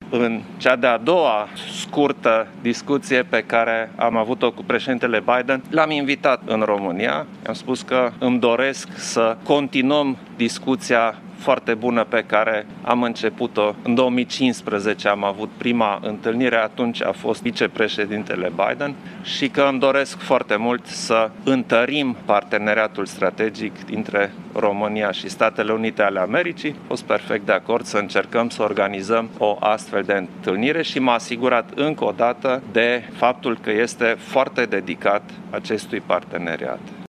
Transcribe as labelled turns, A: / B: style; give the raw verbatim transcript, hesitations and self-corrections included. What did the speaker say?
A: în cea de-a doua scurtă discuție pe care am avut-o cu președintele Biden, l-am invitat în România. Am spus că îmi doresc să continuăm discuția foarte bună pe care am început-o. În două mii cincisprezece am avut prima întâlnire, atunci a fost vicepreședintele Biden, și că îmi doresc foarte mult să întărim parteneriatul strategic dintre România și Statele Unite ale Americii. Am fost perfect de acord să încercăm să organizăm o astfel de întâlnire și m-a asigurat încă o dată de faptul că este foarte dedicat acestui parteneriat.